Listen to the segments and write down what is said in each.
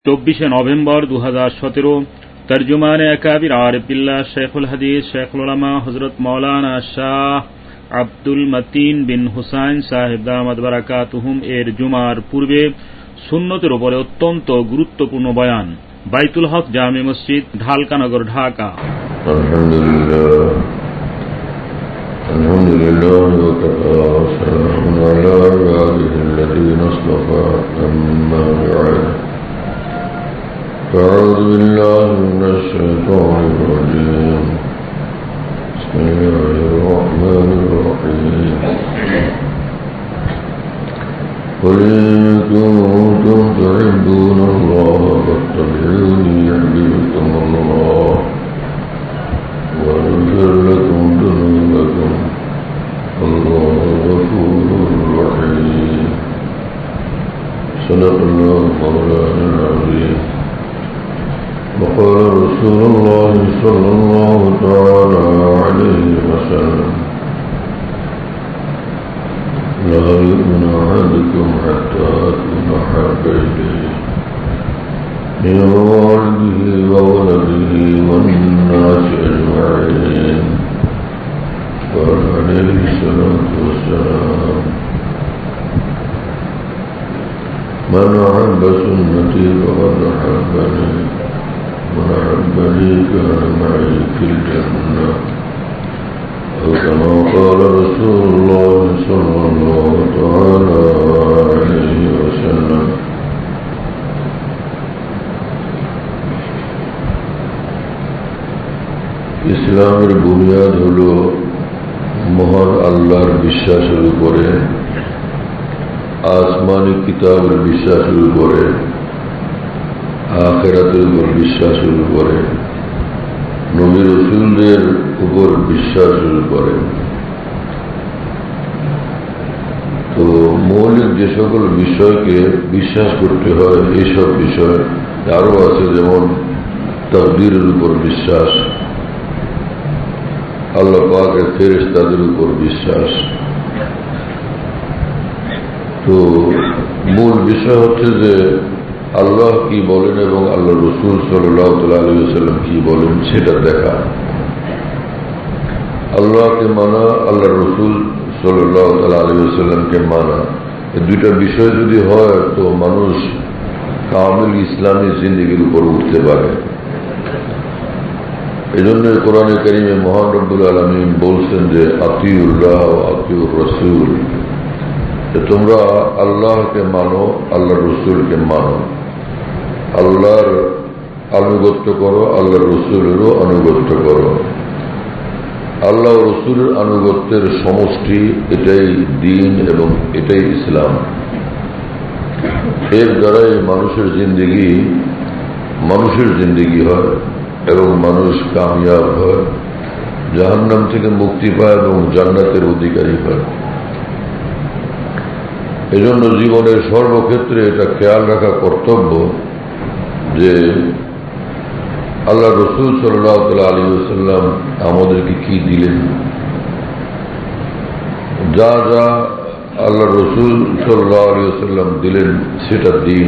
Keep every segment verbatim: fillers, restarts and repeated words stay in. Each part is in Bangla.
চব্বিশে নভেম্বর দু হাজার সতেরো তর্জমানে আকাবির আরিফিল্লাহ শেখুল হাদিস শেখুল উলামা হযরত মাওলানা শাহ আব্দুল মতিন বিন হুসাইন সাহেব দামাত বারাকাতুহুম এর জুমার পূর্বে সুন্নতের উপরে অত্যন্ত গুরুত্বপূর্ণ বয়ান, বাইতুল হক জামে মসজিদ, ঢালকানগর, ঢাকা। আলহামদুলিল্লাহ আলহামদুলিল্লাহ ওয়া কাফা ওয়া সালামুন আলা ইবাদিহিল্লাযীনা ইসতাফা আম্মা বা'দ। أعوذ بالله من الشيطان الرجيم. بسم الله الرحمن الرحيم. قل إن كنتم تحبون الله فاتبعوني يحببكم الله ويغفر لكم ذنوبكم والله غفور رحيم. صدق الله مولانا العظيم. وقال رسول الله صلى الله تعالى عليه وسلم: لا يؤمن أحدكم حتى أكون أحب إليه من والده وولده والناس أجمعين. قال عليه الصلاة والسلام: من أحب سنتي فقد أحبني من أحبني كان معي في الجنة. أو كما قال رسول الله صلى الله تعالى عليه وسلم. ইসলামের বুনিয়াদ হল মহান আল্লাহর বিশ্বাসের উপরে, আসমানি কিতাবের বিশ্বাসের উপরে, আখিরাতের উপর বিশ্বাসের উপরে, নবী রাসূলদের উপর বিশ্বাসের উপরে। তো মৌলিক যে সকল বিষয়কে বিশ্বাস করতে হয় এইসব বিষয় আরও আছে, যেমন তাকদীরের উপর বিশ্বাস, আল্লাহ পাকের ফেরেশতাদের উপর বিশ্বাস। তো মূল বিষয় হচ্ছে যে আল্লাহ কি বলেন এবং আল্লাহ রসুল সাল্লাল্লাহু আলাইহি ওয়াসাল্লাম কি বলেন সেটা দেখা। আল্লাহকে মানা, আল্লাহ রসুল সাল্লাল্লাহু আলাইহি ওয়াসাল্লামকে মানা, এই দুইটা বিষয় যদি হয় তো মানুষ কামিল ইসলামী জিন্দেগির উপর উঠতে পারে। এই জন্য কোরআনে কারিমে মহান রব্বুল আলামিন বলছেন যে আতিউল্লাহ ও আতিউর রসুল, তোমরা আল্লাহকে মানো, আল্লাহ রসুলকে মানো, আল্লাহর আনুগত্য করো, আল্লাহ রসুলেরও আনুগত্য করো। আল্লাহ রসুলের আনুগত্যের সমষ্টি এটাই দ্বীন এবং এটাই ইসলাম। এর দ্বারাই মানুষের জিন্দেগি মানুষের জিন্দেগি হয় এবং মানুষ কামিয়াব হয়, জাহান্নাম থেকে মুক্তি পায় এবং জান্নাতের অধিকারী হয়। এজন্য জীবনের সর্বক্ষেত্রে এটা খেয়াল রাখা কর্তব্য যে আল্লাহ রসুল সাল্লাল্লাহু আলাইহি ওয়াসাল্লাম আমাদেরকে কি দিলেন। যা যা আল্লাহ রসুল সাল্লাল্লাহু আলাইহি ওয়াসাল্লাম দিলেন সেটা দ্বীন,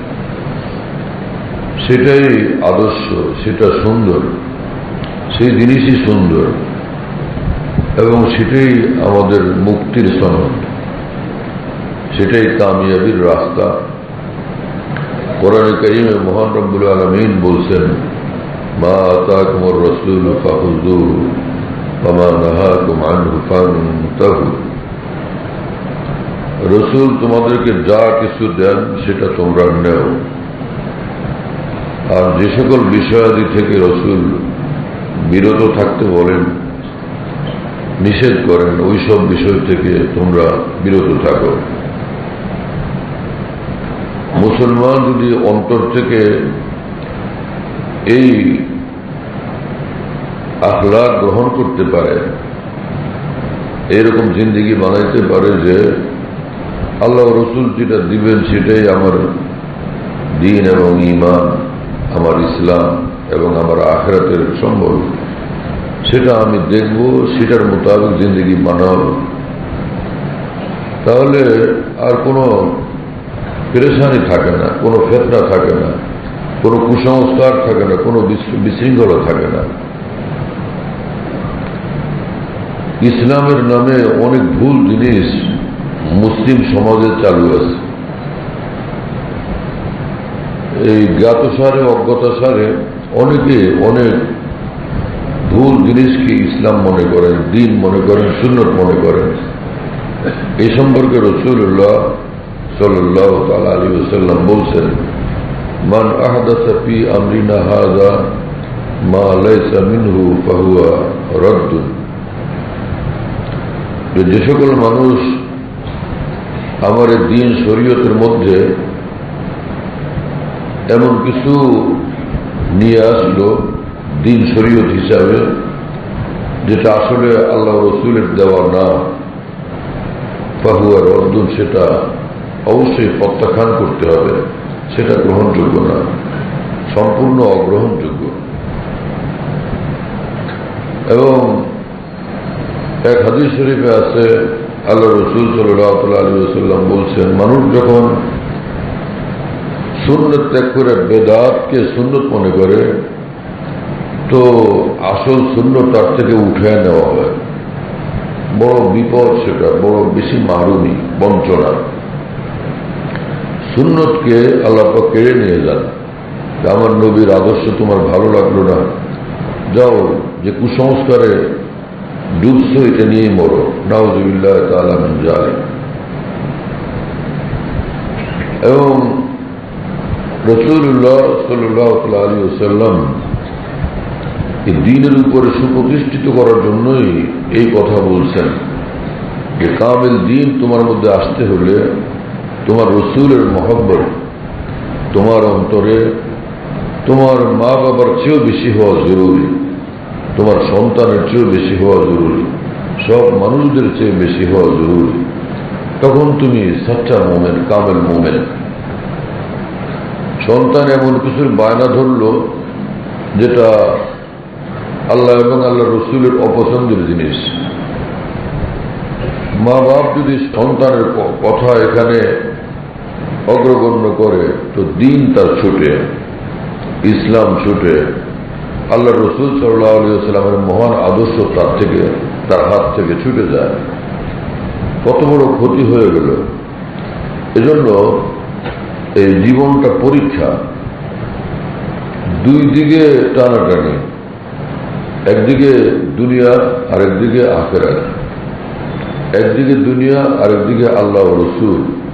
সেটাই আদর্শ, সেটা সুন্দর, সেই জিনিসই সুন্দর এবং সেটাই আমাদের মুক্তির সনদ, সেটাই কামিয়াবির রাস্তা। কোরআনে কারিমে মহান রব্বুল আলামিন বলছেন: মা আতাকুমুর রাসূল ফাখুযুহু ওয়া মা নাহাকুম আনহু ফান্তাহু। রাসূল তোমাদেরকে যা কিছু দেন সেটা তোমরা নেও, আর যে সকল বিষয়াদি থেকে রাসূল বিরত থাকতে বলেন, নিষেধ করেন, ওই সব বিষয় থেকে তোমরা বিরত থাকো। মুসলমান যদি অন্তর থেকে এই আখলাক গ্রহণ করতে পারে, এইরকম জিন্দেগি বানাইতে পারে যে আল্লাহ রসুল যেটা দিবেন সেটাই আমার দ্বীন এবং ঈমান, আমার ইসলাম এবং আমার আখিরাতের সম্বল, সেটা আমি দেখব, সেটার মোতাবেক জিন্দেগি বানাবো, তাহলে আর কোনো পেরেশানি থাকে না, কোনো ফেতনা থাকে না, কোনো কুসংস্কার থাকে না, কোনো বিশৃঙ্খলা থাকে না। ইসলামের নামে অনেক ভুল জিনিস মুসলিম সমাজে চালু আছে। এই জ্ঞাতসারে অজ্ঞাতসারে অনেকে অনেক ভুল জিনিসকে ইসলাম মনে করেন, দিন মনে করেন, সুন্নত মনে করেন। এই সম্পর্কে রাসূলুল্লাহ সাল্লাল্লাহু তাআলা আলাইহি ওয়াসাল্লাম বলছেন, মান আহদাসা ফি আমরিনা হাযা মা লাইসা মিনহু ফাহুয়া রাদ্দুন। যে সকল মানুষ আমার দ্বীন শরীয়তের মধ্যে এমন কিছু নিয়ে আসলো দ্বীন শরীয়ত হিসাবে, যেটা আসলে আল্লাহ রসুলের দেওয়া না, ফাহুয়া রাদ্দুন, সেটা অবশ্যই প্রত্যাখ্যান করতে হবে, সেটা গ্রহণযোগ্য না, সম্পূর্ণ অগ্রহণযোগ্য। এবং এক হাদিস শরীফে আছে, আল্লাহ রসুল সাল্লাল্লাহু আলাইহি ওয়াসাল্লাম বলছেন, মানুষ যখন সুন্নত ত্যাগ করে বেদাতকে সুন্নত মনে করে, তো আসল সুন্নত তার থেকে উঠে নেওয়া হয়। বড় বিপদ, সেটা বড় বেশি মারুমি, বঞ্চনা। সুন্নতকে আল্লাহ পাক কেড়ে নিয়ে যান। আমার নবীর আদর্শ তোমার ভালো লাগলো না, যাও যে কুসংস্কারে ডুবছ এটা নিয়েই মরো, নাউযুবিল্লাহ তাআলা মিন যালিক। এবং রাসূলুল্লাহ সাল্লাল্লাহু আলাইহি ওয়াসাল্লাম এই দ্বীনের উপরে সুপ্রতিষ্ঠিত করার জন্যই এই কথা বলছেন যে কামিল দ্বীন তোমার মধ্যে আসতে হলে তোমার রাসূলের মহব্বত তোমার অন্তরে তোমার মা বাবার চেয়েও বেশি হওয়া জরুরি, তোমার সন্তানের চেয়েও বেশি হওয়া জরুরি, সব মানুষদের চেয়ে বেশি হওয়া জরুরি। তখন তুমি সচ্চা মোমেন, কামেল মোমেন। সন্তান এমন কিছুর বায়না ধরল যেটা আল্লাহ এবং আল্লাহ রসুলের অপছন্দের জিনিস, মা বাপ যদি সন্তানের কথা এখানে অগ্রগণ্য করে তো দিন তার ছুটে, ইসলাম ছুটে, আল্লাহ রসুল সাল্লাল্লাহু আলাইহি ওয়াসাল্লামের মহান আদর্শ তার থেকে তার হাত থেকে ছুটে যায়। কত বড় ক্ষতি হয়ে গেল। এজন্য এই জীবনটা পরীক্ষা, দুই দিকে টানাটানি, একদিকে দুনিয়া আরেকদিকে আখিরাত, একদিকে দুনিয়া আরেকদিকে আল্লাহ রসুল,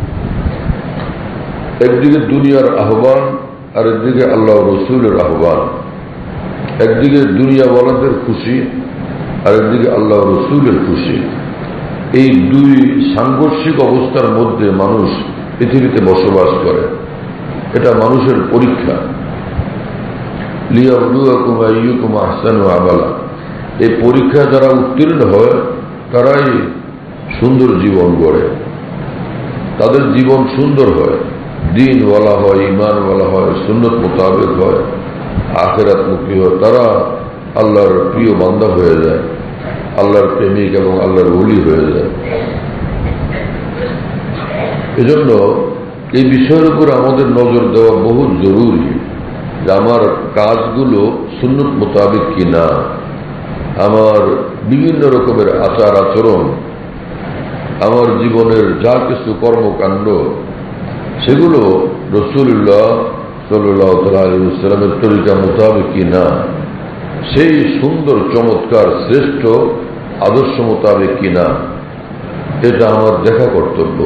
একদিকে দুনিয়ার আহ্বান আরেকদিকে আল্লাহ রসুলের আহ্বান, একদিকে দুনিয়াওয়ালাদের খুশি আরেকদিকে আল্লাহ রসুলের খুশি। এই দুই সাংঘর্ষিক অবস্থার মধ্যে মানুষ পৃথিবীতে বসবাস করে। এটা মানুষের পরীক্ষা। লিয়াবলুয়াকুম আইয়ুকুম আহসানু আমালা। এই পরীক্ষা যারা উত্তীর্ণ হয় তারাই সুন্দর জীবন গড়ে, তাদের জীবন সুন্দর হয়, দিন বলা হয়, ইমান বলা হয়, সুন্নত মোতাবেক হয়, আখিরাত মুখী হয়, তারা আল্লাহর প্রিয় বান্দা হয়ে যায়, আল্লাহর প্রেমিক এবং আল্লাহর ওলি হয়ে যায়। এজন্য এই বিষয়ের উপর আমাদের নজর দেওয়া বহু জরুরি যে আমার কাজগুলো সুন্নত মোতাবেক কিনা, আমার বিভিন্ন রকমের আচার আচরণ, আমার জীবনের যা কিছু কর্মকাণ্ড সেগুলো রাসূলুল্লাহ সাল্লাল্লাহু আলাইহি ওয়াসাল্লামের তরিকা মোতাবেক কিনা, সেই সুন্দর চমৎকার শ্রেষ্ঠ আদর্শ মোতাবেক কিনা, এটা আমার দেখা কর্তব্য।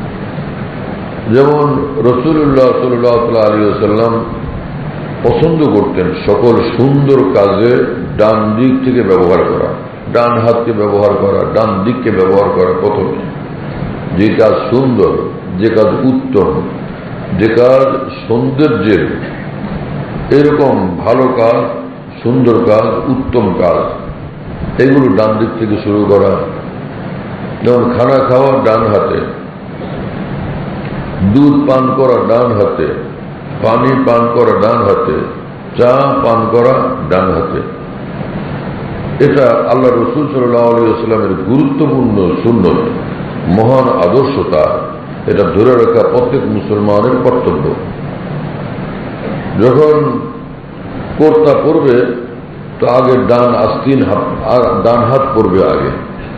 যেমন রাসূলুল্লাহ সাল্লাল্লাহু আলাইহি ওয়াসাল্লাম পছন্দ করতেন সকল সুন্দর কাজে ডান দিক থেকে ব্যবহার করা, ডান হাতকে ব্যবহার করা, ডান দিককে ব্যবহার করা। প্রথমে যে কাজ সুন্দর, যে কাজ উত্তম, যে কাজ সৌন্দর্যের, এরকম ভালো কাজ, সুন্দর কাজ, উত্তম কাজ, এগুলো ডান দিক থেকে শুরু করা। যেমন খানা খাওয়া ডান হাতে, দুধ পান করা ডান হাতে, পানি পান করা ডান হাতে, চা পান করা ডান হাতে। এটা আল্লাহ রসুল সাল্লাল্লাহু আলাইহি ওয়াসাল্লামের গুরুত্বপূর্ণ সুন্নত, মহান আদর্শতা। এটা ধরে রাখা প্রত্যেক মুসলমানের কর্তব্য। যখন কোর্তা পড়বে তো আগে ডান আস্তিন হাত ডান হাত পড়বে, আগে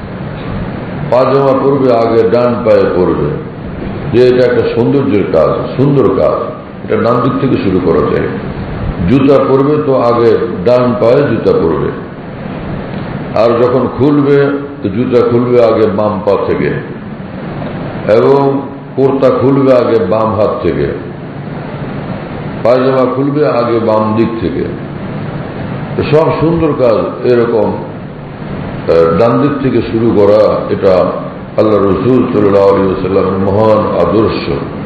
পাজামা পড়বে আগে ডান পায়ে পড়বে, যে এটা একটা সৌন্দর্যের কাজ, সুন্দর কাজ, এটা ডান দিক থেকে শুরু করা যায়। জুতা পরবে তো আগে ডান পায়ে জুতা পরবে, আর যখন খুলবে তো জুতা খুলবে আগে বাম পা থেকে, এবং কোর্তা খুলবে আগে বাম হাত থেকে, পায়জামা খুলবে আগে বাম দিক থেকে। সব সুন্দর কাজ এরকম ডান দিক থেকে শুরু করা, এটা আল্লাহ রসুল সাল্লাল্লাহু আলাইহি ওয়াসাল্লামের মহান আদর্শ।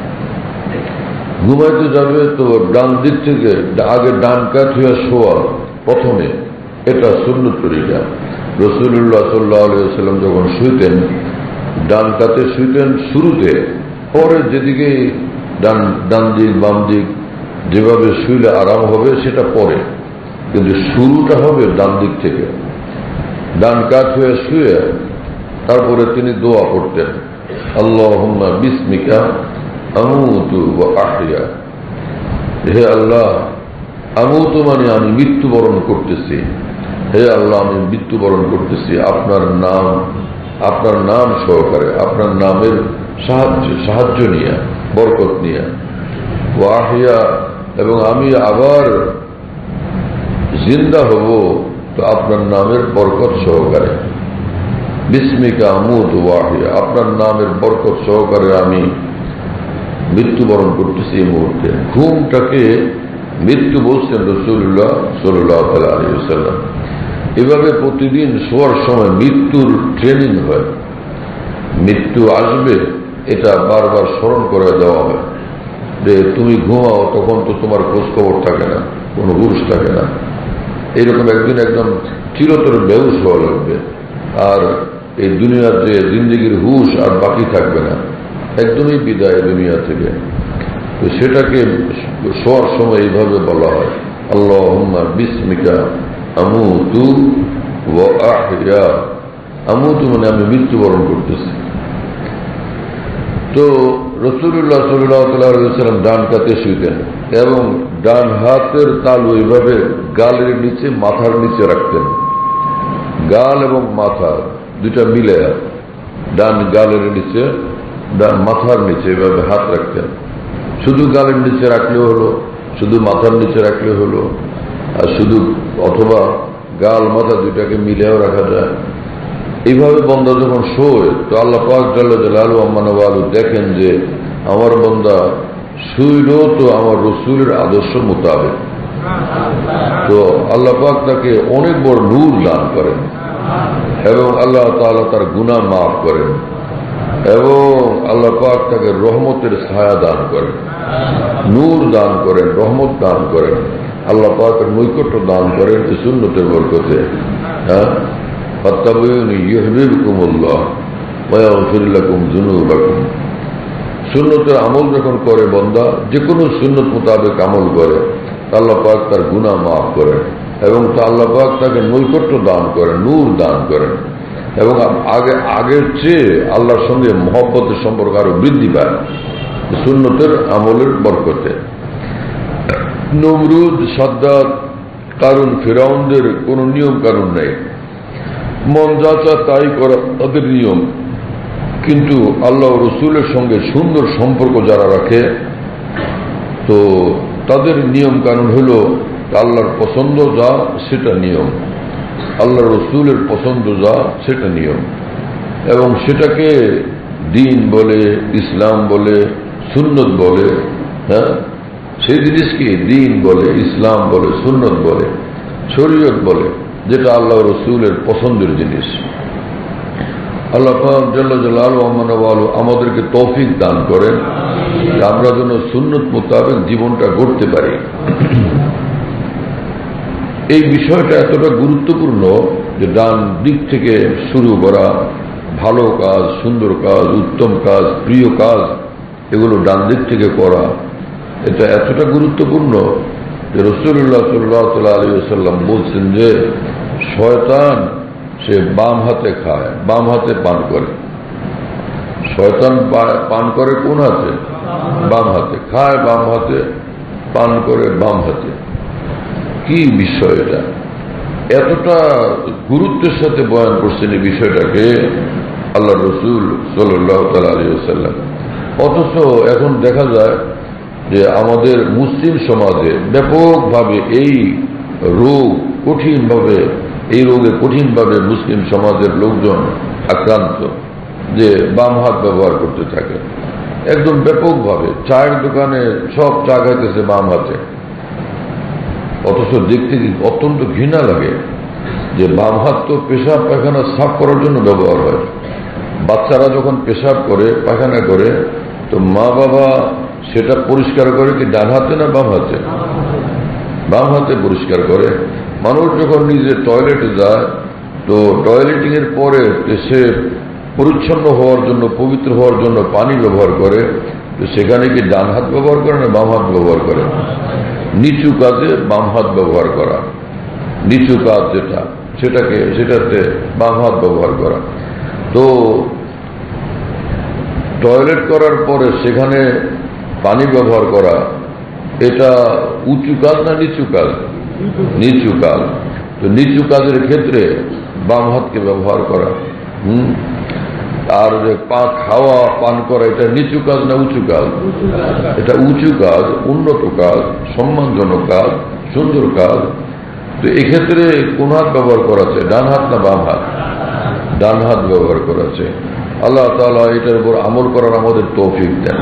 ঘুমাইতে যাবে তো ডান দিক থেকে আগে ডান কাত হইয়া শোয়া প্রথমে, এটা সুন্নত তরিকা। রাসূলুল্লাহ সাল্লাল্লাহু আলাইহি ওয়াসাল্লাম যখন শুইতেন ডান কাতে শুইতেন শুরুতে, পরে যেদিকে ডান ডান দিক বাম দিক যেভাবে শুইলে আরাম হবে সেটা পরে, কিন্তু শুরুটা হবে ডান দিক থেকে। ডান কাত হয়ে শুয়ে তারপরে তিনি দোয়া পড়তেন, আল্লাহুম্মা বিসমিকা আমুতু ওয়া আহইয়া। হে আল্লাহ, আমুতু মানে আমি মৃত্যুবরণ করতেছি, হে আল্লাহ আমি মৃত্যুবরণ করতেছি আপনার নাম আপনার নাম সহকারে, আপনার নামের সাহায্য সাহায্য নিয়ে, বরকত নিয়ে। ওয়া আহইয়া, এবং আমি আবার জিন্দা হব তো আপনার নামের বরকত সহকারে। বিসমিকা আমুতু ওয়া আহইয়া, আপনার নামের বরকত সহকারে আমি মৃত্যুবরণ করতেছি এই মুহূর্তে। ঘুমটাকে মৃত্যু বলছেন রাসূলুল্লাহ সাল্লাল্লাহু আলাইহি ওয়াসাল্লাম। এভাবে প্রতিদিন শোয়ার সময় মৃত্যুর ট্রেনিং হয়, মৃত্যু আসবে এটা বারবার স্মরণ করে দেওয়া হয়, যে তুমি ঘুমাও তখন তো তোমার খোঁজ খবর থাকে না, কোনো হুঁশ থাকে না। এইরকম একদিন একদম চিরতরে বেহুশ হওয়া লাগবে, আর এই দুনিয়ার যে জিন্দেগির হুঁশ আর বাকি থাকবে না, একদমই বিদায় দুনিয়া থেকে। তো সেটাকে শোয়ার সময় এইভাবে বলা হয়, আল্লাহুম্মা বিসমিকা আমুতু ওয়া আহইয়া। আমুতু মানে আমি মৃত্যুবরণ করতেছি। তো রাসূলুল্লাহ সাল্লাল্লাহু আলাইহি ওয়াসাল্লাম ডান কাতে শুইতেন এবং ডান হাতের তালু এইভাবে গালের নিচে মাথার নিচে রাখতেন। গাল এবং মাথা দুইটা মিলে ডান গালের নিচে ডান মাথার নিচে এভাবে হাত রাখতেন। শুধু গালের নিচে রাখলে হলো, শুধু মাথার নিচে রাখলে হলো, আর শুধু অথবা গাল মাথা দুইটাকে মিলেও রাখা যায়। এইভাবে বন্দা যখন শোয় তো আল্লাহ পাক জাল্লা জালালুহু আম্মা নওয়ালু দেখেন যে আমার বন্দা শুইল তো আমার রসুলের আদর্শ মোতাবেক, তো আল্লাহ পাক তাকে অনেক বড় নূর দান করেন এবং আল্লাহ তাআলা তার গুনাহ মাফ করেন এবং আল্লাহ পাক তাকে রহমতের ছায়া দান করেন, নূর দান করেন, রহমত দান করেন, আল্লাহ পাকের নৈকট্য দান করেন এই সুন্নতের বরকতে। হ্যাঁ, ফাত্তাবিউনি ইউহিব্বুকুমুল্লাহ ওয়া ইয়াগফির লাকুম যুনুবাকুম। সুন্নতের আমল যখন করে বন্দা, যে কোনো সুন্নত মোতাবেক আমল করে, আল্লাহ পাক তার গুনাহ মাফ করেন এবং আল্লাহ পাক তাকে নৈকট্য দান করেন, নূর দান করেন এবং আগে আগের চেয়ে আল্লাহর সঙ্গে মহব্বতের সম্পর্ক আরো বৃদ্ধি পায় সুন্নতের আমলের বরকতে। নমরুদ, সাদ্দাত, কারুন, ফিরাউনদের কোন নিয়ম কানুন নেই, মন যা চা তাই করা তাদের নিয়ম, কিন্তু আল্লাহ রসুলের সঙ্গে সুন্দর সম্পর্ক যারা রাখে তো তাদের নিয়ম কানুন হল আল্লাহর পছন্দ যা সেটা নিয়ম, আল্লাহ রসুলের পছন্দ যা সেটা নিয়ম, এবং সেটাকে দিন বলে, ইসলাম বলে, সুন্নত বলে। হ্যাঁ, সেই জিনিসকে দিন বলে, ইসলাম বলে, সুন্নত বলে, শরীয়ত বলে, যেটা আল্লাহ রসুলের পছন্দের জিনিস। আল্লাহ পাক জাল্লা জালালুহু আম্মা নওয়ালু আমাদেরকে তৌফিক দান করেন আমরা যেন সুন্নত মোতাবেক জীবনটা গড়তে পারি। এই বিষয়টা এতটা গুরুত্বপূর্ণ যে ডান দিক থেকে শুরু করা ভালো কাজ, সুন্দর কাজ, উত্তম কাজ, প্রিয় কাজ, এগুলো ডান দিক থেকে করা, এটা এতটা গুরুত্বপূর্ণ যে রাসূলুল্লাহ সাল্লাল্লাহু আলাইহি ওয়াসাল্লাম বলছেন যে শয়তান সে বাম হাতে খায়, বাম হাতে পান করে। শয়তান পান করে কোন হাতে? বাম হাতে। খায় বাম হাতে পান করে বাম হাতে। কি বিষয় এটা? এতটা গুরুত্বের সাথে বয়ান করছেন এই বিষয়টাকে আল্লাহ রসুল সাল্লাল্লাহু তাআলা আলাইহি ওয়াসাল্লাম। অথচ এখন দেখা যায় যে আমাদের মুসলিম সমাজে ব্যাপকভাবে এই রোগ কঠিনভাবে এই রোগে কঠিনভাবে মুসলিম সমাজের লোকজন আক্রান্ত, যে বাম হাত ব্যবহার করতে থাকে একদম ব্যাপকভাবে। চায়ের দোকানে সব চা খাইতেছে বাম হাতে, অথচ দেখতে অত্যন্ত ঘৃণা লাগে যে বাম হাত তো পেশাব পায়খানা সাফ করার জন্য ব্যবহার হয়। বাচ্চারা যখন পেশাব করে পায়খানা করে তো মা বাবা সেটা পরিষ্কার করে কি ডান হাতে না বাম হাতে? বাম হাতে পরিষ্কার করে। মানুষ যখন নিজে টয়লেটে যায় তো টয়লেটিং এর পরে সে পরিচ্ছন্ন হওয়ার জন্য পবিত্র হওয়ার জন্য পানি ব্যবহার করে, তো সেখানে কি ডান হাত ব্যবহার করে না বাম হাত ব্যবহার করে? নিচু কাজে বাম হাত ব্যবহার করা, নিচু কাজ যেটা সেটাকে সেটাতে বাম হাত ব্যবহার করা। তো টয়লেট করার পরে সেখানে পানি ব্যবহার করা, এটা উঁচু কাজ না নিচু কাজ? নিচু কাজ। তো নিচু কাজের ক্ষেত্রে বাম হাতকে ব্যবহার করা। হুম আর যে পা খাওয়া পান করা, এটা নিচু কাজ না উঁচু কাজ? এটা উঁচু কাজ, উন্নত কাজ, সম্মানজনক কাজ, সুন্দর কাজ। তো এক্ষেত্রে কোন হাত ব্যবহার করাছে? ডান হাত না বাম হাত? ডান হাত ব্যবহার করাছে। আল্লাহ তাআলা এটার উপর আমল করার আমাদের তৌফিক দেন।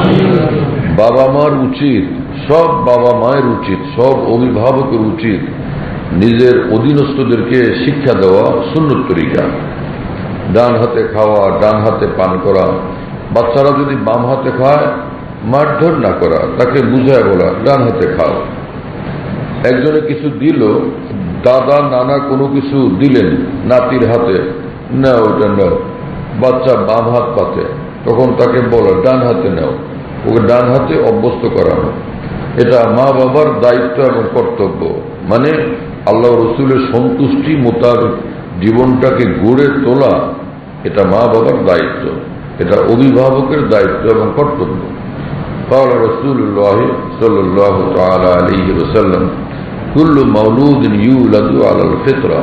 বাবা মার উচিত, সব বাবা মায়ের উচিত, সব অভিভাবকের উচিত নিজের অধীনস্থদেরকে শিক্ষা দেওয়া সুন্নত তরিকা। ডান হাতে খাওয়া, ডান হাতে পান করা। বাচ্চারা যদি বাম হাতে খায় মারধর না করা, তাকে বুঝায় বলা ডান হাতে খাও। একজনে কিছু দিল, দাদা নানা কোনো কিছু দিলেন নাতির হাতে, না ওটা নাও। বাচ্চা বাম হাত পাতে, তখন তাকে বলো ডান হাতে নাও, ওকে ডান হাতে অভ্যস্ত করানো। এটা মা বাবার দায়িত্ব এবং কর্তব্য। মানে আল্লাহ রসুলের সন্তুষ্টি মোতাবেক জীবনটাকে গড়ে তোলা, এটা মা বাবার দায়িত্ব, এটা অভিভাবকের দায়িত্ব এবং কর্তব্য। قال رسول الله صلى الله تعالى عليه وسلم كل مولود يولد على الفطرة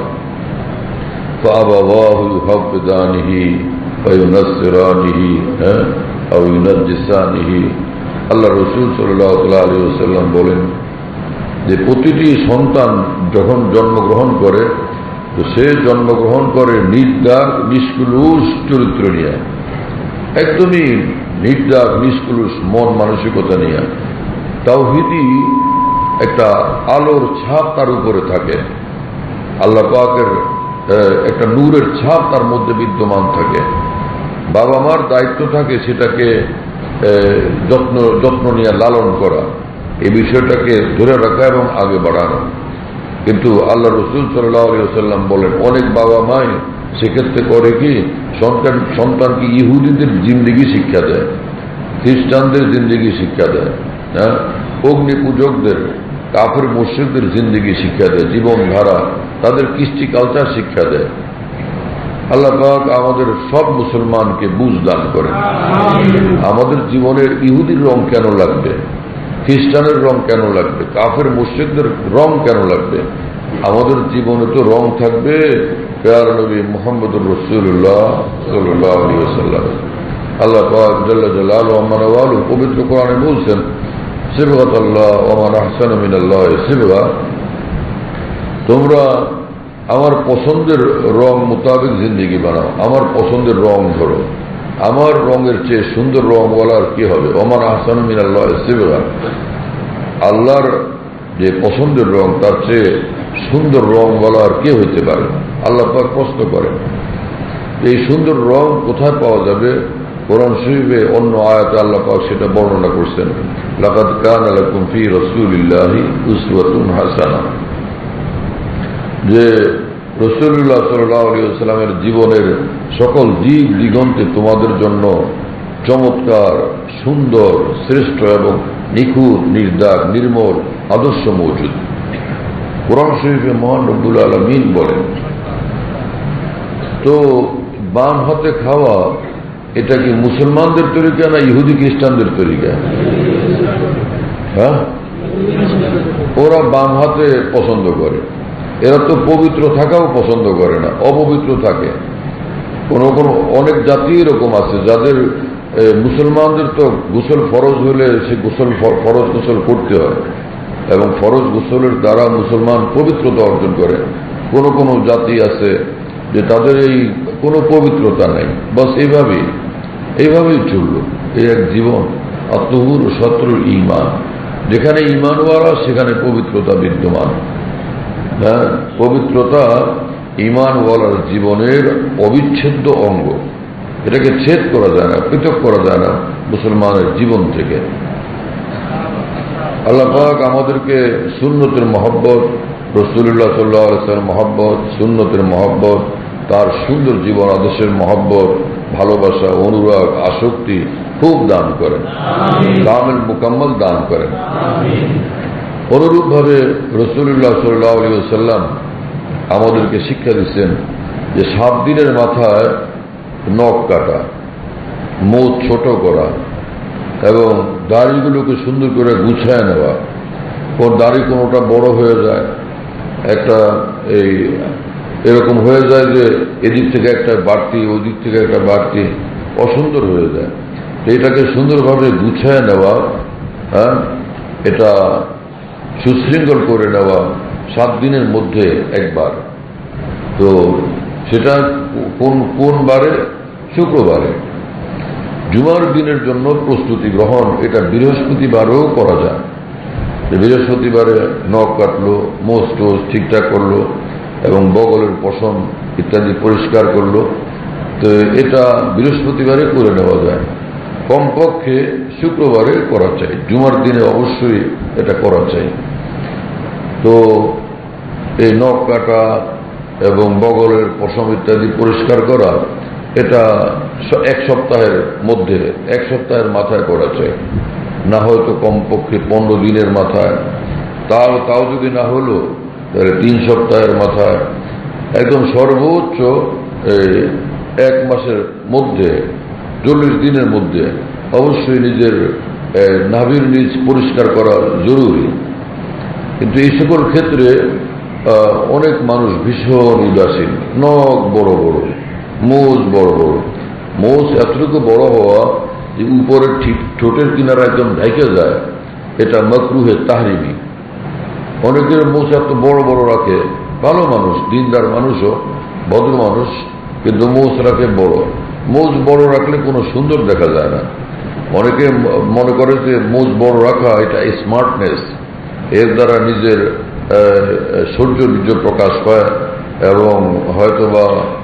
فأبواه يحودانه وينصرانه أو ينجسانه। আল্লাহ রসুল সাল্লাল্লাহু আলাইহি ওয়াসাল্লাম বলেন যে প্রতিটি সন্তান যখন জন্মগ্রহণ করে তো সে জন্মগ্রহণ করে নির্দাগ নিষ্কুলুষ চরিত্র নিয়ে, একদমই নির্দাগ নিষ্কুলুষ মন মানসিকতা নিয়ে। তাওহীদি একটা আলোর ছাপ তার উপরে থাকে, আল্লাহ পাকের একটা নূরের ছাপ তার মধ্যে বিদ্যমান থাকে। বাবা মার দায়িত্ব থাকে সেটাকে যত্ন যত্ন নিয়ে লালন করা, এই বিষয়টাকে ধরে রাখা এবং আগে বাড়ানো। কিন্তু আল্লাহ রসুল সাল্লাল্লাহু আলাইহি ওয়াসাল্লাম বলেন অনেক বাবা মাই সেক্ষেত্রে করে কি সন্তান সন্তানকে ইহুদিদের জিন্দেগি শিক্ষা দেয়, খ্রিস্টানদের জিন্দেগি শিক্ষা দেয়, হ্যাঁ অগ্নি পূজকদের কাফের মুশরিকদের জিন্দেগি শিক্ষা দেয়, জীবনধারা তাদের কৃষ্টি কালচার শিক্ষা দেয়। আল্লাহ পাক আমাদের সব মুসলমানকে বুঝ দান করেন। আমাদের জীবনের ইহুদির রং কেন লাগবে, খ্রিস্টানের রং কেন লাগবে, কাফের মুশরিকদের রং কেন লাগবে? আমাদের জীবনে তো রং থাকবে প্যারা নবী মুহাম্মদুর রাসূলুল্লাহ সাল্লাল্লাহু আলাইহি ওয়াসাল্লাম। আল্লাহ পাক জাল্লা জালালুহু ওয়া মানাওয়ালু পবিত্র কোরআনে বলছেন সিবগাতুল্লাহ ওয়া মান আহসানু মিনাল্লাহি সিবগা, তোমরা আমার পছন্দের রং মোতাবেক জিন্দেগি বানাও, আমার পছন্দের রং ধরো, আমার রঙের চেয়ে সুন্দর রং বলার কি হবে? ওয়া মান আহসানু মিনাল্লাহি সিবগা, আল্লাহর যে পছন্দের রং তার চেয়ে সুন্দর রং বলার কে হইতে পারে? আল্লাহ পাক প্রশ্ন করেন। এই সুন্দর রং কোথায় পাওয়া যাবে? কোরআন শরীফে অন্য আয়াতে আল্লাহ পাক সেটা বর্ণনা করছেন, লাকাদ কানা লাকুম ফি রাসূলিল্লাহি উসওয়াতুন হাসানাহ, যে রাসূলুল্লাহ সাল্লাল্লাহু আলাইহি ওয়াসাল্লামের জীবনের সকল দিক দিগন্তে তোমাদের জন্য চমৎকার, সুন্দর, শ্রেষ্ঠ এবং নিখুঁত, নির্দাগ, নির্মল আদর্শ মজুদ। কোরআন শরীফে মহান রব্বুল আলামিন বলেন। তো বাম হাতে খাওয়া এটা কি মুসলমানদের তরিকা না ইহুদি খ্রিস্টানদের তরিকা? হ্যাঁ, ওরা বাম হাতে পছন্দ করে। এরা তো পবিত্র থাকাও পছন্দ করে না, অপবিত্র থাকে। কোন কোন অনেক জাতি এরকম আছে যাদের মুসলমানদের তো গোসল ফরজ হলে সে গোসল ফরজ গোসল করতে হয় এবং ফরজ গোসলের দ্বারা মুসলমান পবিত্রতা অর্জন করে। কোন কোন জাতি আছে যে তাদের এই কোনো পবিত্রতা নাই, বাস এইভাবেই এইভাবেই চলল। এই এক জীবন। আত্মহুর শত্রু ঈমান, যেখানে ঈমানওয়ালা সেখানে পবিত্রতা বিদ্যমান। হ্যাঁ, পবিত্রতা ঈমানওয়ালার জীবনের অবিচ্ছেদ্য অঙ্গ। এটাকে ছেদ করা যায় না, পৃথক করা যায় না মুসলমানের জীবন থেকে। আল্লাহ পাক আমাদেরকে সুন্নতের মহব্বত, রাসূলুল্লাহ সাল্লাল্লাহু আলাইহি ওয়াসাল্লাম মহব্বত, সুন্নতের মহব্বত, তার সুন্দর জীবন আদর্শের মহব্বত, ভালোবাসা, অনুরাগ, আসক্তি খুব দান করেন, কামিল মুকাম্মল দান করেন। অনুরূপভাবে রাসূলুল্লাহ সাল্লাল্লাহু আলাইহি ওয়াসাল্লাম আমাদেরকে শিক্ষা দিচ্ছেন যে সাত দিনের মাথায় নখ কাটা, মুখ ছোট করা এবং দাড়িগুলোকে সুন্দর করে গুছায় নেওয়া। ওর দাড়ি কোনোটা বড় হয়ে যায়, একটা এই এরকম হয়ে যায় যে এদিক থেকে একটা বাড়তি, ওই দিক থেকে একটা বাড়তি, অসুন্দর হয়ে যায়। এটাকে সুন্দরভাবে গুছায় নেওয়া, হ্যাঁ, এটা সুশৃঙ্খল করে নেওয়া সাত দিনের মধ্যে একবার। তো সেটা কোন কোন বারে? শুক্রবারে। জুমার দিনের জন্য প্রস্তুতি গ্রহণ এটা বৃহস্পতিবারেও করা যায়। বৃহস্পতিবারে নখ কাটলো, মোজ টোজ ঠিকঠাক করলো এবং বগলের পশম ইত্যাদি পরিষ্কার করলো। তো এটা বৃহস্পতিবারে করে নেওয়া যায়। কমপক্ষে শুক্রবারে করা চাই, জুমার দিনে অবশ্যই এটা করা চাই। তো এই নখ কাটা এবং বগলের পশম ইত্যাদি পরিষ্কার করা এটা এক সপ্তাহের মধ্যে, এক সপ্তাহের মাথায় করা চাই, না হয়তো কমপক্ষে পনেরো দিনের মাথায়, তাও তাও যদি না হলো তাহলে তিন সপ্তাহের মাথায়, একদম সর্বোচ্চ এক মাসের মধ্যে, চল্লিশ দিনের মধ্যে অবশ্যই নিজের নাভির নিচ পরিষ্কার করা জরুরি। কিন্তু এই সকল ক্ষেত্রে অনেক মানুষ ভীষণ উদাসীন। নখ বড় বড়, মোজ বড় বড়, মোজ এতটুকু বড় হওয়া যে উপরের ঠিক ঠোঁটের কিনারা একদম ঢেকে যায়, এটা মাকরুহে তাহরিমি। অনেকের মোজ এত বড় বড় রাখে, ভালো মানুষ, দিনদার মানুষও, ভদ্র মানুষ, কিন্তু মোজ রাখে বড়। মোজ বড় রাখলে কোনো সুন্দর দেখা যায় না। অনেকে মনে করে যে মোজ বড় রাখা এটা স্মার্টনেস, এর দ্বারা নিজের সৌন্দর্য প্রকাশ পায় এবং হয়তোবা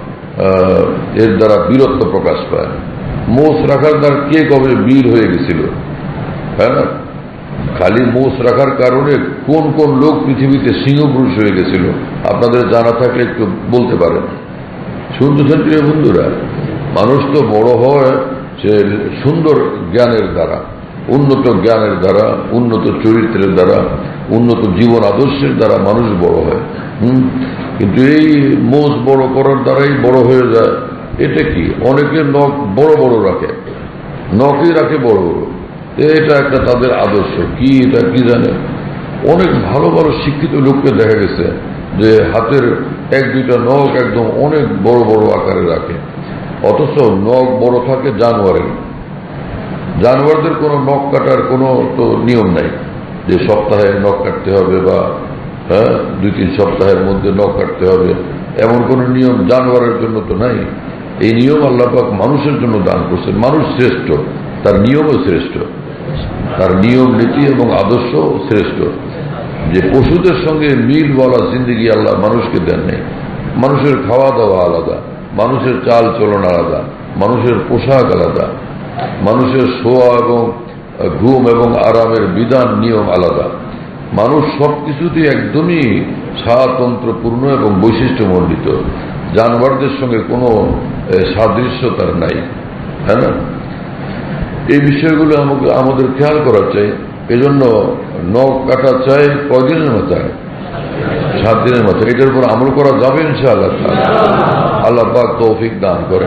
এর দ্বারা বীরত্ব প্রকাশ পায়। মোষ রাখার দ্বারা কে কবে বীর হয়ে গেছিল? হ্যাঁ না? খালি মোষ রাখার কারণে কোন কোন লোক পৃথিবীতে সিংহপুরুষ হয়ে গেছিল আপনাদের জানা থাকলে একটু বলতে পারেন। শুনতেছেন প্রিয় বন্ধুরা? মানুষ তো বড় হয় সে সুন্দর জ্ঞানের দ্বারা, উন্নত জ্ঞানের দ্বারা, উন্নত চরিত্রের দ্বারা, উন্নত জীবন আদর্শের দ্বারা মানুষ বড় হয়। হম কিন্তু এই মোজ বড় করার দ্বারাই বড় হয়ে যায়, এটা কি? অনেকে নখ বড় বড় রাখে, নখই রাখে বড় বড়, এটা একটা তাদের আদর্শ। কি এটা কি জানে? অনেক ভালো ভালো শিক্ষিত লোককে দেখা গেছে যে হাতের এক দুইটা নখ একদম অনেক বড় বড় আকারে রাখে, অথচ নখ বড় থাকে জানোয়ারের। জানোয়ারদের কোনো নখ কাটার কোনো তো নিয়ম নাই যে সপ্তাহে নখ কাটতে হবে বা হ্যাঁ দুই তিন সপ্তাহের মধ্যে নখ কাটতে হবে, এমন কোনো নিয়ম জানোয়ারের জন্য তো নাই। এই নিয়ম আল্লাহ পাক মানুষের জন্য দান করছেন। মানুষ শ্রেষ্ঠ, তার নিয়মও শ্রেষ্ঠ, তার নিয়ম নীতি এবং আদর্শ শ্রেষ্ঠ। যে পশুদের সঙ্গে মিলওয়ালা জিন্দিগি আল্লাহ মানুষকে দেন নাই। মানুষের খাওয়া দাওয়া আলাদা, মানুষের চাল চলন আলাদা, মানুষের পোশাক আলাদা, মানুষের শোয়া এবং ঘুম এবং আরামের বিধান নিয়ম আলাদা। মানুষ সবকিছুতেই একদমই স্বাতন্ত্রপূর্ণ এবং বৈশিষ্ট্যমণ্ডিত। জানোয়ারদের সঙ্গে কোনো সাদৃশ্য তার নাই, হ্যাঁ না? এই বিষয়গুলো আমাকে আমাদের খেয়াল করা চাই। এজন্য নখ কাটা চাই কয়দিনের মাথায়? সাত দিনের মাথায়। এটার উপর আমল করা যাবে ইনশাআল্লাহ। আল্লাহ পাক তৌফিক দান করেন।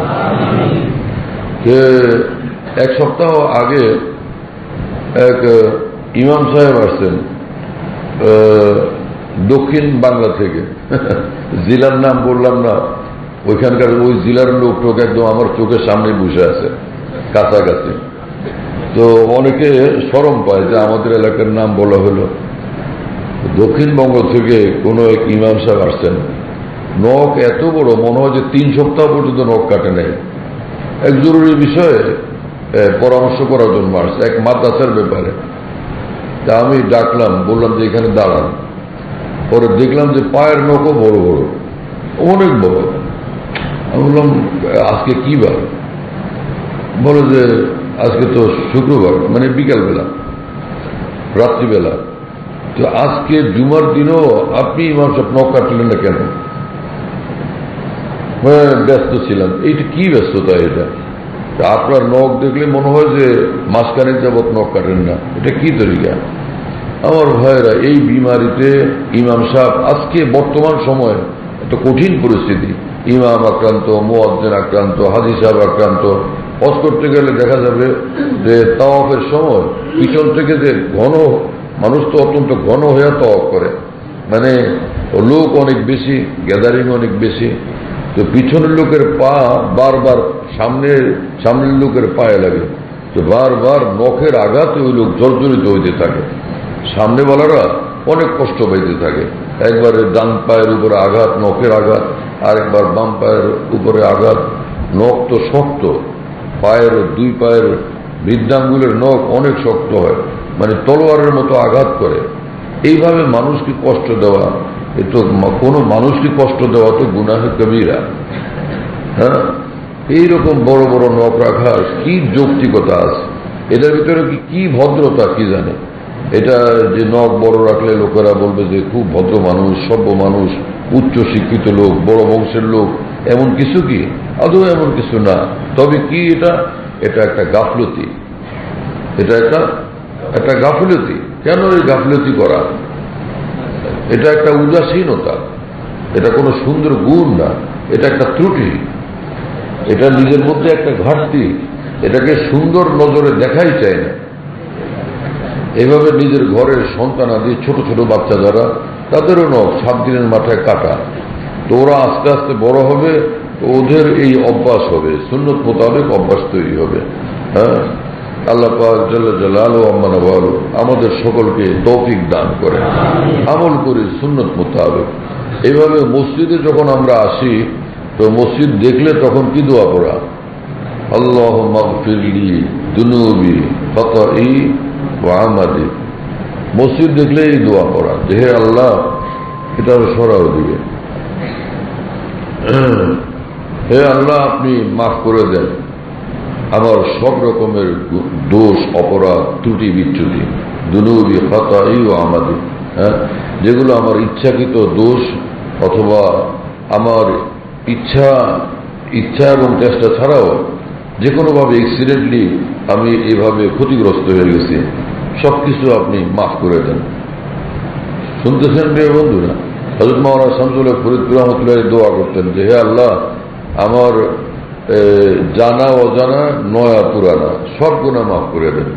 এক সপ্তাহ আগে এক ইমাম সাহেব আসছেন দক্ষিণ বাংলা থেকে, জেলার নাম বললাম না, ওইখানকার ওই জেলার লোক টোক একদম আমার চোখের সামনে বসে আছে কাছাকাছি। তো অনেকে শরম পায় যে আমাদের এলাকার নাম বলা হলো। দক্ষিণবঙ্গ থেকে কোনো এক ইমাম সাহেব আসছেন, নখ এত বড়, মনে হয় যে তিন সপ্তাহ পর্যন্ত নখ কাটে নেয়। এক জরুরি বিষয়ে পরামর্শ করার জন্য আসছে, এক মাদ্রাসার ব্যাপারে। তা আমি ডাকলাম, বললাম যে এখানে দাঁড়ান। পরে দেখলাম যে পায়ের নখও বড় বড়, অনেক বড়। আমি বললাম আজকে কি বার? বলে যে আজকে তো শুক্রবার, মানে বিকালবেলা, রাত্রিবেলা। তো আজকে জুমার দিনও আপনি ইমাম সাহেব নখ কাটলেন না কেন? ব্যস্ত ছিলাম। এইটা কি ব্যস্ততা? এটা আপনার নখ দেখলে মনে হয় যে মাসখানেক যাবৎ নখ কাটেন না, এটা কি তরিকা? আমার ভাইয়েরা, এই বিমারিতে ইমাম সাহেব আজকে বর্তমান সময় একটা কঠিন পরিস্থিতি। ইমাম আক্রান্ত, মুয়াজ্জিন আক্রান্ত, হাজী সাহেব আক্রান্ত। হজ করতে গেলে দেখা যাবে যে তাওয়াফের সময় পিছন থেকে যে ঘন মানুষ, তো অত্যন্ত ঘন হয়ে তাওয়াফ করে, মানে লোক অনেক বেশি, গ্যাদারিং অনেক বেশি। তো পিছনের লোকের পা বারবার সামনের সামনের লোকের পায়ে লাগে, তো বারবার নখের আঘাতে ওই লোক জর্জরিত হইতে থাকে। সামনেওয়ালারা অনেক কষ্ট পাইতে থাকে। একবারে ডান পায়ের উপরে আঘাত, নখের আঘাত, আরেকবার বাম পায়ের উপরে আঘাত। নখ তো শক্ত, পায়ের দুই পায়ের বৃদ্ধাঙ্গুলের নখ অনেক শক্ত হয়, মানে তলোয়ারের মতো আঘাত করে। এইভাবে মানুষকে কষ্ট দেওয়া, এ তো কোনো মানুষকে কষ্ট দেওয়া তো গুনাহে কবিরা। হ্যাঁ, এইরকম বড় বড় নখ রাখা কি যৌক্তিকতা আছে? এটার ভিতরে কি কি ভদ্রতা কি জানে? এটা যে নখ বড় রাখলে লোকেরা বলবে যে খুব ভদ্র মানুষ, সভ্য মানুষ, উচ্চ শিক্ষিত লোক, বড় বংশের লোক, এমন কিছু কি? আদৌ এমন কিছু না। তবে কি এটা? এটা একটা গাফলতি, এটা একটা একটা গাফলতি। কেন এই গাফলতি করা? এটা একটা উদাসীনতা, এটা কোনো সুন্দর গুণ না, এটা একটা ত্রুটি, এটা নিজের মধ্যে একটা ঘাটতি। এটাকে সুন্দর নজরে দেখাই চায় না। এভাবে নিজের ঘরের সন্তানাদি, ছোট ছোট বাচ্চা যারা, তাদেরও নখ সাত দিনের মাথায় কাটা। তো ওরা আস্তে আস্তে বড় হবে, ওদের এই অভ্যাস হবে, সুন্নত মোতাবেক অভ্যাস তৈরি হবে। হ্যাঁ, আল্লাহ পাক জাল্লা জালালু আম্মা নওয়ালু আমাদের সকলকে তৌফিক দান করে, আমল করি সুন্নত মোতাবেক। এইভাবে মসজিদে যখন আমরা আসি, তো মসজিদ দেখলে তখন কি দোয়া পড়া? আল্লাহুম্মা গফিরলি যুনুবি খাতাই ওয়া আমাদি। মসজিদ দেখলে এই দোয়া পড়া যে হে আল্লাহ, এটা সরাও দিবে, হে আল্লাহ আপনি মাফ করে দেন আমার সব রকমের দোষ, অপরাধ, ত্রুটি বিচ্যুতি, দুনুবি খাতাই ওয়া আমাদি। হ্যাঁ, যেগুলো আমার ইচ্ছাকৃত দোষ, অথবা আমার ইচ্ছা ইচ্ছা এবং চেষ্টা ছাড়াও যে কোনোভাবে অ্যাক্সিডেন্টলি আমি এভাবে ক্ষতিগ্রস্ত হয়ে গেছি, সবকিছু আপনি মাফ করে দেন। শুনতেছেন প্রিয় বন্ধুরা? হযরত মাওলানা শামসুল হক ফরিদপুর রহমতুল্লাহ দোয়া করতেন যে হে আল্লাহ, আমার জানা অজানা, নয়া পুরানা সব গুনাহ মাফ করে দেন।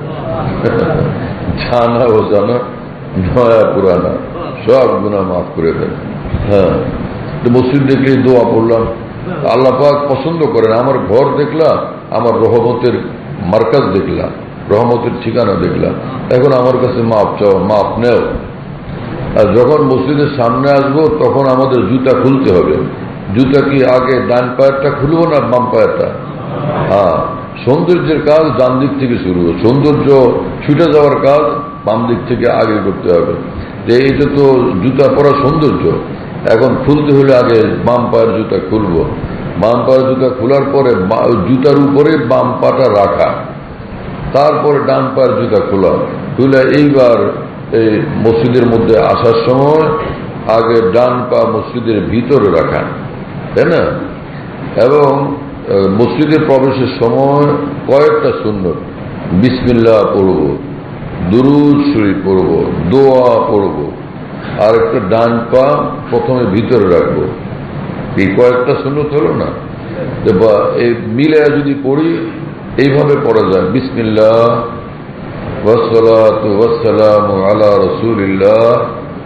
জানা অজানা, নয়া পুরানা সব গুনাহ মাফ করে দেন। হ্যাঁ, মসজিদ দেখলে দোয়া পড়লাম, আল্লাহ পাক পছন্দ করেন। আমার ঘর দেখলাম, আমার রহমতের মার্কাজ দেখলাম, রহমতের ঠিকানা দেখলাম, এখন আমার কাছে মাপ চাও, মাপ নেও। আর যখন মসজিদের সামনে আসবো তখন আমাদের জুতা খুলতে হবে। জুতা কি আগে ডান পায়েরটা খুলবো না বাম পায়েরটা? হ্যাঁ, সৌন্দর্যের কাজ ডান দিক থেকে শুরু, সৌন্দর্য ছুটে যাওয়ার কাজ বাম দিক থেকে আগে করতে হবে। এইটা তো জুতা পরা সৌন্দর্য। এখন খুলতে হলে আগে বাম পায়ের জুতা খুলবো, বাম পায়ের জুতা খোলার পরে জুতার উপরে বাম পাটা রাখা, তারপরে ডান পায়ের জুতা খোলা। খুলে এইবার এই মসজিদের মধ্যে আসার সময় আগে ডান পা মসজিদের ভিতরে রাখা, তাই না? এবং মসজিদে প্রবেশের সময় কয়েকটা সুন্নত, বিসমিল্লাহ পড়ব, দুরূদ শরীফ পড়ব, দোয়া পড়ব, আর একটা ডান পা প্রথমে ভিতরে রাখবো। এই কয়েকটা সুন্নত হলো না? এই মিলে যদি পড়ি, এইভাবে পড়া যায়, বিসমিল্লাহ ওয়াসসালাতু ওয়াসসালামু আলা রাসূলিল্লাহ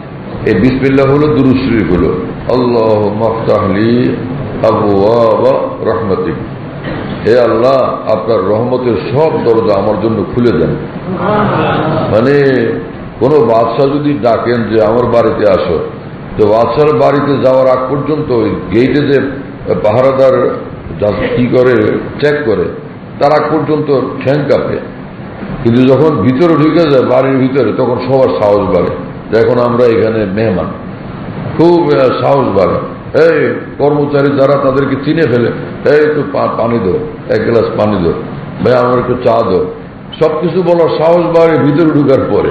এই বিসমিল্লাহ হলো দুরূদ শরীফ হলো আল্লাহুম্মা আফতাহলি আবওয়াবা রাহমাতিক, হে আল্লাহ আপনার রহমতের সব দরজা আমার জন্য খুলে দেন। মানে কোনো বাদশাহ যদি ডাকেন যে আমার বাড়িতে আসো, তো বাদশার বাড়িতে যাওয়ার আগ পর্যন্ত ওই গেটে যে পাহারাদার কি করে চেক করে, তার আগ পর্যন্ত ঠ্যাং কাঁপে। কিন্তু যখন ভিতরে ঢুকে যায় বাড়ির ভিতরে, তখন সবার সাহস বাড়ে, এখন আমরা এখানে মেহমান, খুব সাহস বাড়ে। এই কর্মচারী যারা তাদেরকে চিনে ফেলে, এই একটু পানি দো, এক গ্লাস পানি দো, ভাই আমার একটু চা দো, সবকিছু বলার সাহস বাড়ে ভিতরে ঢুকার পরে।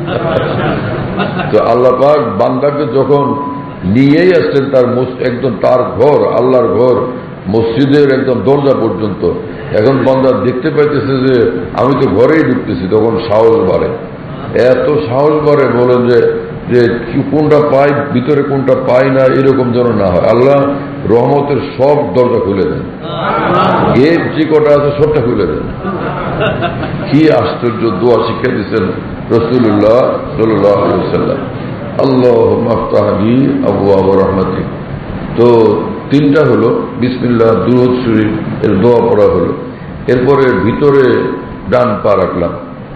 তো আল্লাহ পাক বান্দাকে যখন নিয়েই আসছেন তার একদম তার ঘর, আল্লাহর ঘর, মসজিদের একদম দরজা পর্যন্ত, এখন বান্দা দেখতে পাইতেছে যে আমি তো ঘরেই ঢুকতেছি, তখন সাহস বাড়ে, এত সাহস বাড়ে বলেন যে যে কোনটা পাই ভিতরে কোনটা পাই না, এরকম যেন না হয়। আল্লাহ রহমতের সব দরজা খুলে দেন, গেট যে কটা আছে সবটা খুলে দেন। কি আশ্চর্য দোয়া শিক্ষা দিচ্ছেন রাসূলুল্লাহ সাল্লাল্লাহু আলাইহি ওয়াসাল্লাম, আল্লাহুম্মা আফতাহলি আবওয়াবা রাহমাতিক। তো তিনটা হলো বিসমিল্লাহ, দুরূদ শরীফ এর দোয়া পড়া হলো। এরপরে ভিতরে ডান পা রাখলাম,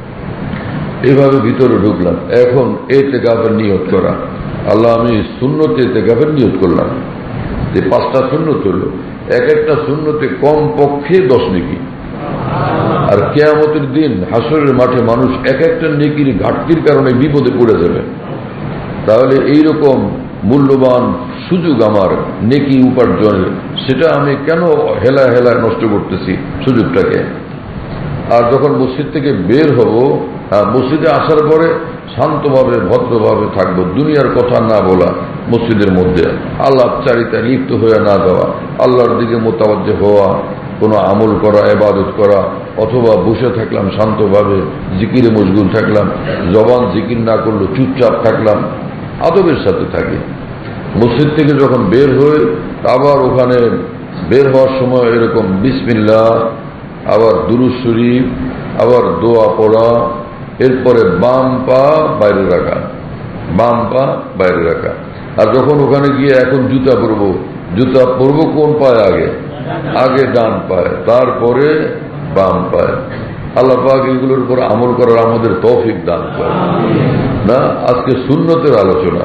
এইভাবে ভিতরে ঢুকলাম। এখন ইতিকাফের নিয়ত করা, আল্লাহ আমি সুন্নতে ইতিকাফের নিয়ত করলাম। যে পাঁচটা সুন্নত হলো, এক একটা সুন্নতে কম পক্ষে দশ নেকি। আর কিয়ামতের দিন হাসরের মাঠে মানুষ এক একটা নেকির ঘাটতির কারণে বিপদে পড়ে যাবে। তাহলে এইরকম মূল্যবান সুযোগ আমার নেকি উপার্জনের, সেটা আমি কেন হেলা হেলায় নষ্ট করতেছি সুযোগটাকে। আর যখন মসজিদ থেকে বের হব, মসজিদে আসার পরে শান্তভাবে ভদ্রভাবে থাকবো, দুনিয়ার কথা না বলা, মসজিদের মধ্যে আলাপচারিতায় লিপ্ত হয়ে না যাওয়া, আল্লাহর দিকে মোতাবজ্জে হওয়া, কোনো আমল করা, ইবাদত করা, অথবা বসে থাকলাম শান্তভাবে জিকিরে মশগুল থাকলাম, জবান জিকির না করলো চুপচাপ থাকলাম, আদবের সাথে থাকি। মসজিদ থেকে যখন বের হই, আবার ওখানে বের হওয়ার সময় এরকম বিসমিল্লাহ, আবার দুরূদ শরীফ, আবার দোয়া পড়া, এরপরে বাম পা বাইরে রাখা, বাম পা বাইরে রাখা। আর যখন ওখানে গিয়ে এখন জুতা পরবো, জুতা পরবো কোন পায়ে? আগে আগে ডান পায়ে, তারপরে বাম পায়ে। আল্লাহ পাক এগুলোর উপর আমল করার আমাদের তৌফিক দান করে। না, আজকে সুন্নতের আলোচনা।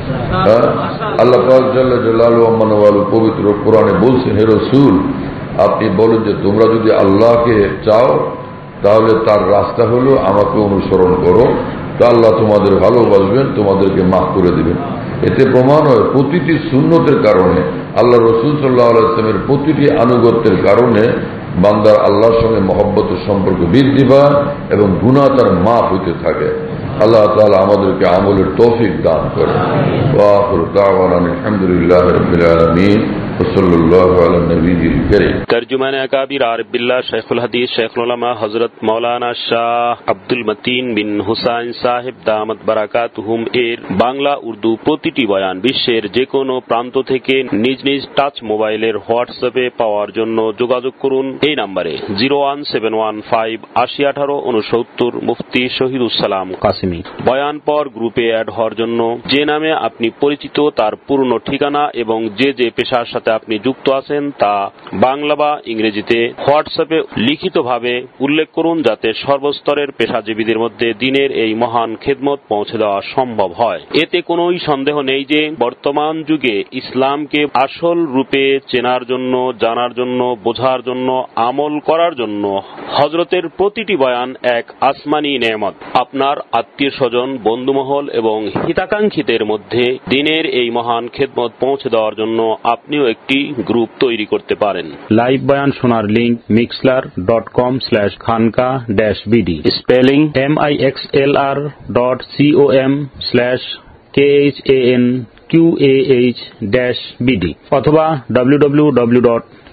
আল্লাহ পাক জাল্লা জালালুহু ওয়া মানওয়ালু পবিত্র কোরআনে বলছেন, হে রাসূল আপনি বলেন যে তোমরা যদি আল্লাহকে চাও তাহলে তার রাস্তা হলো আমাকে অনুসরণ করো, তা আল্লাহ তোমাদের ভালোবাসবেন, তোমাদেরকে মাফ করে দিবেন। এতে প্রমাণ হয় প্রতিটি সুন্নতের কারণে, আল্লাহ রাসূল সাল্লাল্লাহু আলাইহি ওয়াসাল্লামের প্রতিটি আনুগত্যের কারণে বান্দার আল্লাহর সঙ্গে মহব্বতের সম্পর্ক বৃদ্ধি পায় এবং গুনাহ তার মাফ হইতে থাকে। আল্লাহ তাআলা আমাদেরকে আমলের তৌফিক দান করেন। ওয়া আখিরু দাওয়ানা আলহামদুলিল্লাহি রাব্বিল আলামিন ওয়া সাল্লাল্লাহু আলা নবিয়্যিল কারীম। তরজুমানে আকাবির আরিফ বিল্লাহ শাইখুল হাদিস শাইখুল উলামা হযরত মাওলানা শাহ আব্দুল মতিন বিন হুসাইন সাহেব দামাত বারাকাতুহুম এর বাংলা উর্দু প্রতিটি বয়ান বিশ্বের যে কোনো প্রান্ত থেকে নিজ নিজ টাচ মোবাইলের হোয়াটসঅ্যাপে পাওয়ার জন্য যোগাযোগ করুন এই নম্বরে zero one seven one five আশি আঠারো উনসত্তর। মুফতি শহীদুসালাম কাসিমি। বয়ান পর গ্রুপে অ্যাড হওয়ার জন্য যে নামে আপনি পরিচিত তার পূর্ণ ঠিকানা এবং যে যে পেশার সাথে আপনি যুক্ত আছেন তা বাংলা বা ইংরেজিতে হোয়াটসঅ্যাপে লিখিতভাবে উল্লেখ করুন, যাতে সর্বস্তরের পেশাজীবীদের মধ্যে দিনের এই মহান খেদমত পৌঁছে দেওয়া সম্ভব হয়। এতে কোনোই সন্দেহ নেই যে বর্তমান যুগে ইসলামকে আসল রূপে চেনার জন্য, জানার জন্য, বোঝার জন্য, আমল করার জন্য হযরতের প্রতিটি বয়ান এক আসমানী নেয়ামত। আপনার আত্মীয় স্বজন, বন্ধুমহল এবং হিতাকাঙ্ক্ষীদের মধ্যে দিনের এই মহান খেদমত পৌঁছে দেওয়ার জন্য আপনিও একটি গ্রুপ তৈরি করতে পারেন। লাইভ বয়ান শোনার link mixlr dot com slash Khanka dash BD, spelling M I X L R dot C O M slash K H A N Q A H dash BD অথবা W W W dot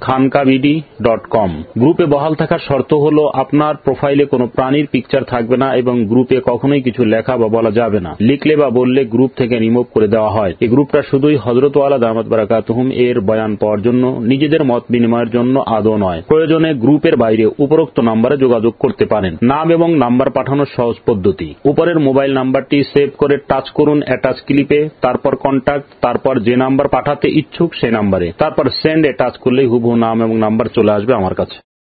Khankabd dot com. গ্রুপে বহাল থাকার শর্ত হল আপনার প্রোফাইলে কোনো প্রাণীর পিকচার থাকবে না এবং গ্রুপে কখনোই কিছু লেখা বা বলা যাবে না। লিখলে বা বললে গ্রুপ থেকে রিমুভ করে দেওয়া হয়। এই গ্রুপটা শুধুই হযরত ওয়ালা দামাত বারাকাতুহুম এর বয়ান পাওয়ার জন্য, নিজেদের মত বিনিময়ের জন্য আদৌ নয়। প্রয়োজনে গ্রুপের বাইরে উপরোক্ত নম্বরে যোগাযোগ করতে পারেন। নাম এবং নাম্বার পাঠানোর সহজ পদ্ধতি: উপরের মোবাইল নাম্বারটি সেভ করে টাচ করুন অ্যাটাচ ক্লিপে, তারপর কন্ট্যাক্ট, তারপর যে নাম্বার পাঠাতে ইচ্ছুক সে নাম্বারে, তারপর সেন্ড এ টাচ করলেই হুবহু নাম এবং নাম্বার চলে আসবে আমার কাছে।